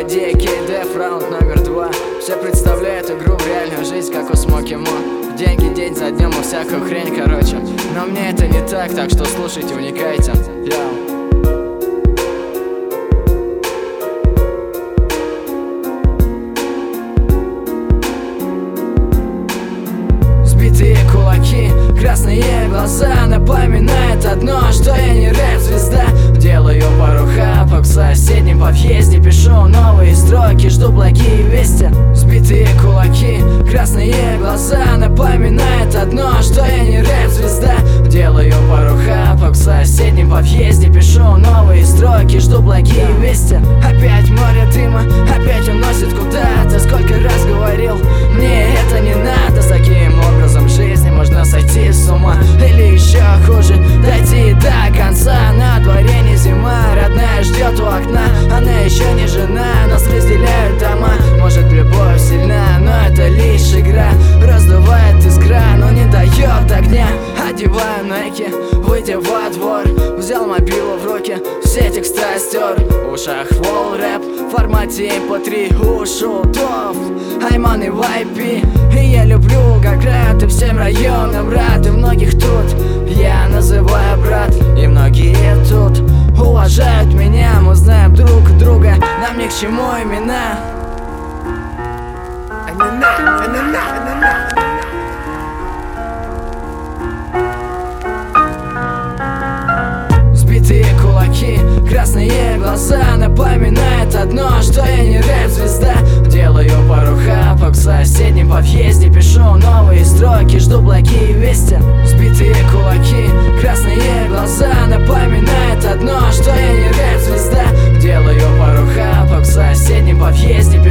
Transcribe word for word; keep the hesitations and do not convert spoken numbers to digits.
Ди Кей Деф, раунд номер два. Все представляют игру в реальную жизнь, как у Смоки Мо. Деньги день за днем и всякую хрень, короче. Но мне это не так, так что слушайте, вникайте. Йоу. Сбитые кулаки, красные глаза напоминает одно, что я не рэп-звезда. Делаю пару хапок в соседнем подъезде, пишу новые строки, жду благие вести. Сбитые кулаки, красные глаза напоминает одно, что я не рэп-звезда. Делаю пару хапок в соседнем подъезде, пишу новые строки, жду благие вести. Опять море дыма, опять уносит куда-то. Сколько раз говорил, мне это не надо. С таким образом жизни можно сойти с ума. Или еще хуже, дойти до конца. На дворе не зима, родная ждет у окна. Она еще не жена, нас разделяют дома. Может, любовь сильна, но это лишь игра. Раздувает искра, но не дает огня. Одеваю найки, выйдя во двор. Взял мобилу в руки, все текста стер. В ушах фол рэп, в формате эм пэ три у шутов. I'm on a вай пи, и я люблю, как рэп. Ты всем районам рад, и многих тут я называю брат. И многие тут уважают меня, мы знаем друг друга, нам ни к чему имена. Сбитые кулаки, красные глаза напоминает одно, что я не рэп-звезда. Делаю пару хапок в соседнем подъезде, пишу новые строки, жду благие вести. Сбитые кулаки, красные глаза напоминает одно, что я не рэп-звезда. Делаю пару хапок в соседнем подъезде,